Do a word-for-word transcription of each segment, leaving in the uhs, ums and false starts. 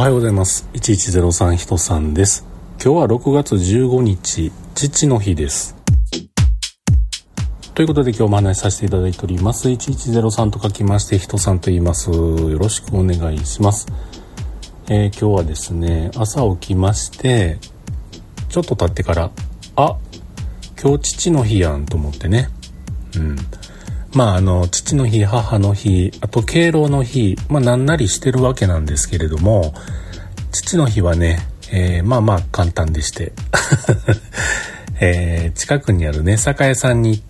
おはようございます。いちいちゼロさんひとさんです。今日はろくがつじゅうごにち、父の日です。ということで今日も話しさせていただいております。いちいちゼロさんと書きましてひとさんと言います。よろしくお願いします。えー、今日はですね、朝起きましてちょっと経ってからあ、今日父の日やんと思ってね。うんまああの父の日、母の日、あと敬老の日、まあなんなりしてるわけなんですけれども、父の日はね、えー、まあまあ簡単でして、えー、近くにあるね酒屋さんに行って、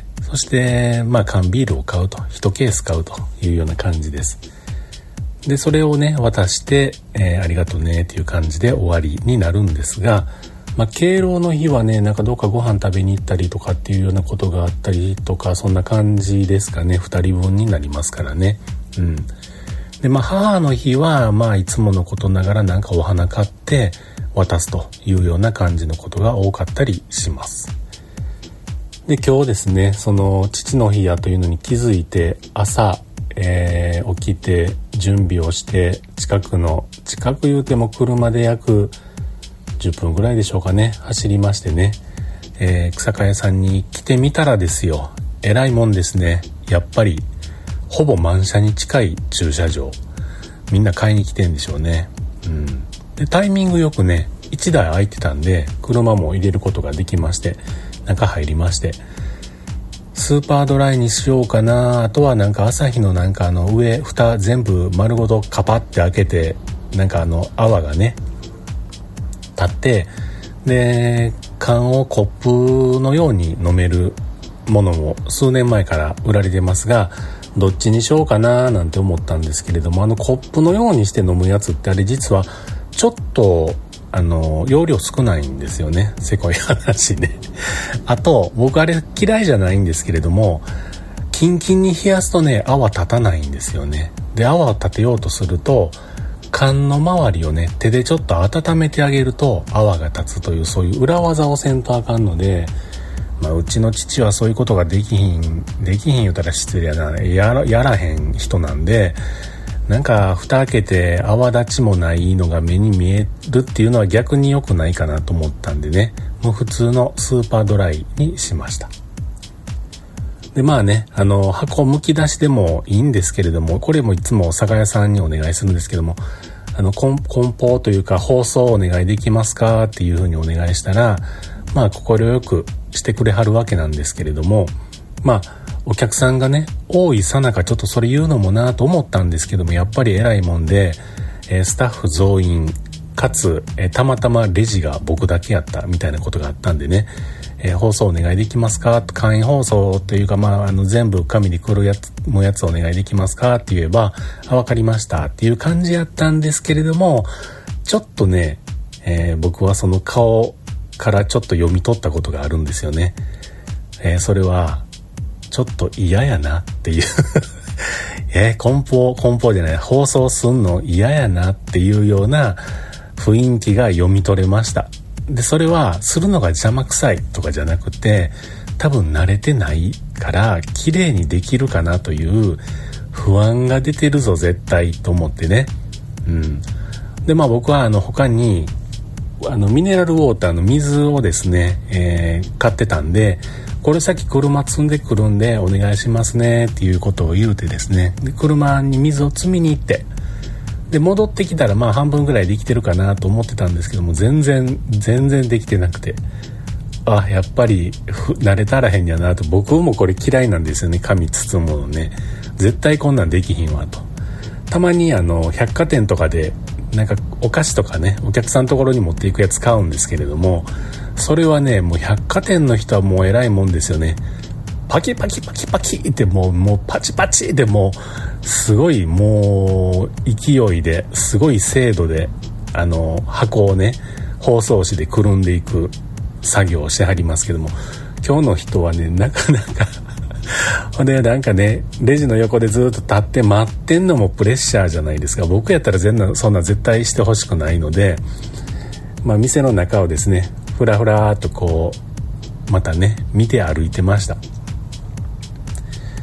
そしてまあ缶ビールを買うと、一ケース買うというような感じです。でそれをね渡して、えー、ありがとうねっていう感じで終わりになるんですが、まあ、敬老の日はね、なんかどっかご飯食べに行ったりとかっていうようなことがあったりとか、そんな感じですかね。ふたりぶんになりますからね。うん。で、まあ、母の日は、まあ、いつものことながらなんかお花買って渡すというような感じのことが多かったりします。で、今日ですね、その父の日やというのに気づいて、朝、えー、起きて準備をして、近くの、近く言うても車で約じゅっぷんぐらいでしょうかね、走りましてね、えー、草加屋さんに来てみたらですよ、えらいもんですね。やっぱりほぼ満車に近い駐車場、みんな買いに来てんでしょうね。うん、でタイミングよくねいちだい空いてたんで、車も入れることができまして、中入りまして、スーパードライにしようかな、あとはなんか朝日のなんかあの上蓋全部丸ごとカパって開けて、なんかあの泡がね立って、で缶をコップのように飲めるものも数年前から売られてますが、どっちにしようかななんて思ったんですけれども、あのコップのようにして飲むやつってあれ実はちょっとあの容量少ないんですよね。せこい話ね。あと僕あれ嫌いじゃないんですけれども、キンキンに冷やすとね泡立たないんですよね。で泡を立てようとすると缶の周りをね手でちょっと温めてあげると泡が立つという、そういう裏技をせんとあかんので、まあ、うちの父はそういうことができひんできひん言うたら失礼やな、やら、やらへん人なんで、なんか蓋開けて泡立ちもないのが目に見えるっていうのは逆に良くないかなと思ったんでね、もう普通のスーパードライにしました。でまあね、あの箱むき出しでもいいんですけれども、これもいつも酒屋さんにお願いするんですけども、あの梱包というか包装お願いできますかっていうふうにお願いしたら、まあ快くしてくれはるわけなんですけれども、まあお客さんがね多いさなかちょっとそれ言うのもなと思ったんですけども、やっぱり偉いもんで、えー、スタッフ増員かつ、えー、たまたまレジが僕だけやったみたいなことがあったんでね、えー、放送お願いできますか、簡易放送というか、まあ、あの全部紙に来るやつもやつお願いできますかって言えば、あ、わかりましたっていう感じやったんですけれども、ちょっとね、えー、僕はその顔からちょっと読み取ったことがあるんですよね。えー、それはちょっと嫌やなっていうえー、梱包梱包じゃない放送すんの嫌やなっていうような雰囲気が読み取れました。でそれはするのが邪魔くさいとかじゃなくて、多分慣れてないから綺麗にできるかなという不安が出てるぞ絶対と思ってね。うん。でまあ僕はあの他にあのミネラルウォーターの水をですね、えー、買ってたんで、これ先車積んでくるんでお願いしますねっていうことを言うてですね、で車に水を積みに行って、で戻ってきたらまあ半分ぐらいできてるかなと思ってたんですけども、全然全然できてなくて、あ、やっぱり慣れたらへんやなと。僕もこれ嫌いなんですよね、紙包むのね。絶対こんなんできひんわと。たまにあの百貨店とかでなんかお菓子とかね、お客さんのところに持っていくやつ買うんですけれども、それはねもう百貨店の人はもう偉いもんですよね。パキパキパキパキってもうもうパチパチでもうすごいもう勢いですごい精度であの箱をね包装紙でくるんでいく作業をしてはりますけども、今日の人はねなかなかほんでなんかねレジの横でずっと立って待ってんのもプレッシャーじゃないですか。僕やったら全然そんな絶対してほしくないので、まあ店の中をですねふらふらーっとこうまたね見て歩いてました。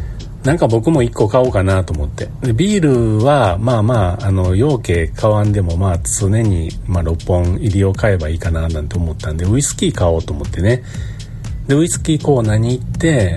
なんか僕もいっこ買おうかなと思って。でビールはまあまああの容器買わんでもまあ常にまあろっぽん入りを買えばいいかななんて思ったんで、ウイスキー買おうと思ってね。でウイスキーコーナーに行って、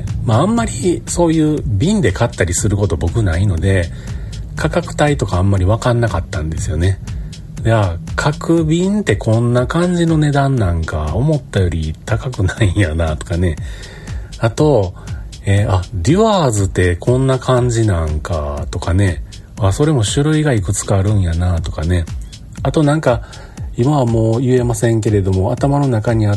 まああんまりそういう瓶で買ったりすること僕ないので、価格帯とかあんまり分かんなかったんですよね。いや、角瓶ってこんな感じの値段なんか、思ったより高くないんやなとかね。あと、えー、あ、デュアーズってこんな感じなんかとかね。あ、それも種類がいくつかあるんやなとかね。あとなんか、今はもう言えませんけれども、頭の中にあって、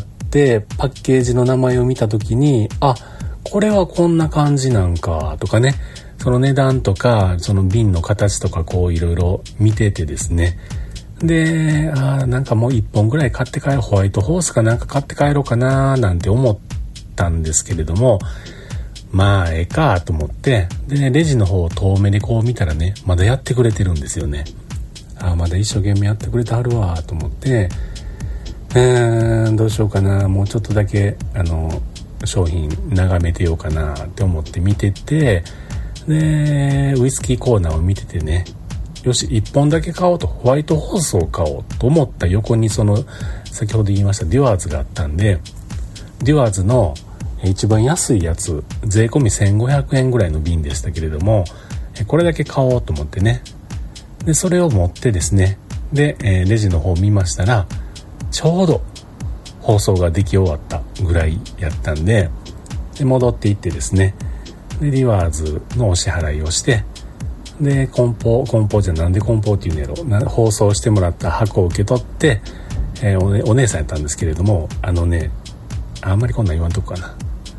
パッケージの名前を見たときに、あ、これはこんな感じなんかとかね。その値段とか、その瓶の形とかこういろいろ見ててですね。で、あなんかもう一本ぐらい買って帰ろう、ホワイトホースかなんか買って帰ろうかななんて思ったんですけれども、まあええかと思って、でね、レジの方を遠目でこう見たらね、まだやってくれてるんですよね。あまだ一生懸命やってくれてはるわと思って、うーんどうしようかな、もうちょっとだけあの商品眺めてようかなって思って見てて、でウイスキーコーナーを見ててね、よしいっぽんだけ買おうと、ホワイトホースを買おうと思った横に、その先ほど言いましたデュアーズがあったんで、デュアーズの一番安いやつ、税込みせんごひゃくえんぐらいの瓶でしたけれども、これだけ買おうと思ってね、でそれを持ってですね、でレジの方を見ましたら、ちょうど包装ができ終わったぐらいやったんで、で戻っていってですね、でデュアーズのお支払いをして、で梱包梱包じゃなんで梱包っていうんやろな、包装してもらった箱を受け取って、えー、お, ね、お姉さんやったんですけれども、あのねあんまりこんなん言わんとこかな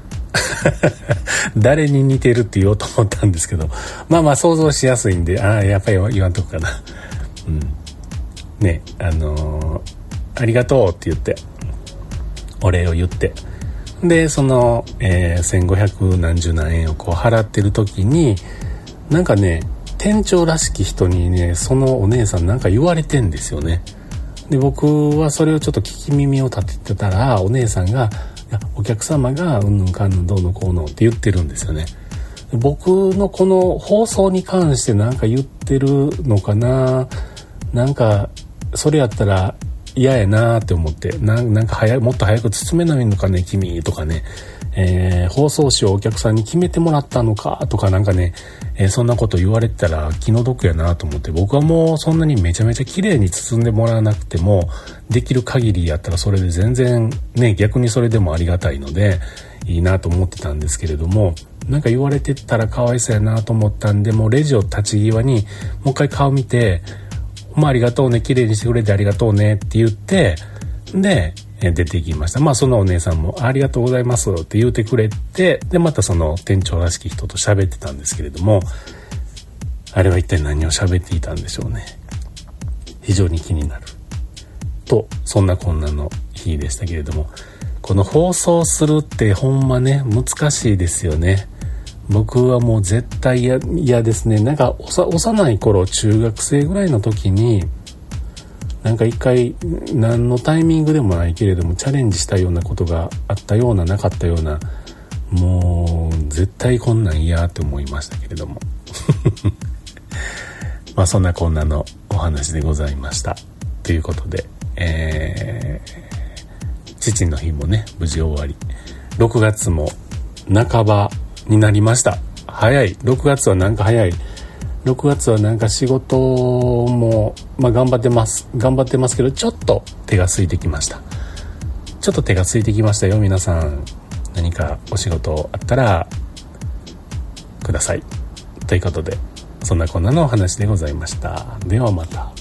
誰に似てるって言おうと思ったんですけど、まあまあ想像しやすいんで、ああやっぱり言わんとこかな。うんね、あのー、ありがとうって言ってお礼を言って、でその、えー、せんごひゃくなんじゅうなんえんをこう払ってる時に、なんかね店長らしき人にね、そのお姉さんなんか言われてんですよね。で僕はそれをちょっと聞き耳を立ててたら、お姉さんが、いやお客様がうんぬんかんぬんどうのこうのって言ってるんですよね。で僕のこの放送に関してなんか言ってるのかな、なんかそれやったら嫌やなって思って、な ん, なんか早もっと早く包めないのかね君とかね、えー、放送紙をお客さんに決めてもらったのかとかなんかね、えー、そんなこと言われてたら気の毒やなと思って、僕はもうそんなにめちゃめちゃ綺麗に包んでもらわなくても、できる限りやったらそれで全然ね、逆にそれでもありがたいのでいいなと思ってたんですけれども、なんか言われてたらかわいそうやなと思ったんで、もうレジを立ち際にもう一回顔見て、まあありがとうね、綺麗にしてくれてありがとうねって言って、で出ていきました。まあそのお姉さんもありがとうございますって言ってくれて、でまたその店長らしき人と喋ってたんですけれども、あれは一体何を喋っていたんでしょうね。非常に気になると、そんなこんなの日でしたけれども、この放送するってほんまね難しいですよね。僕はもう絶対嫌嫌ですね。なんかおさ幼い頃、中学生ぐらいの時になんか一回何のタイミングでもないけれどもチャレンジしたようなことがあったようななかったような、もう絶対こんなん嫌って思いましたけれどもまあそんなこんなのお話でございましたということで、えー、父の日もね無事終わり、ろくがつも半ばになりました。早い。ろくがつはなんか早い。ろくがつはなんか仕事も、まあ、頑張ってます頑張ってますけど、ちょっと手が空いてきました。ちょっと手が空いてきましたよ。皆さん何かお仕事あったらくださいということで、そんなこんなのお話でございました。ではまた。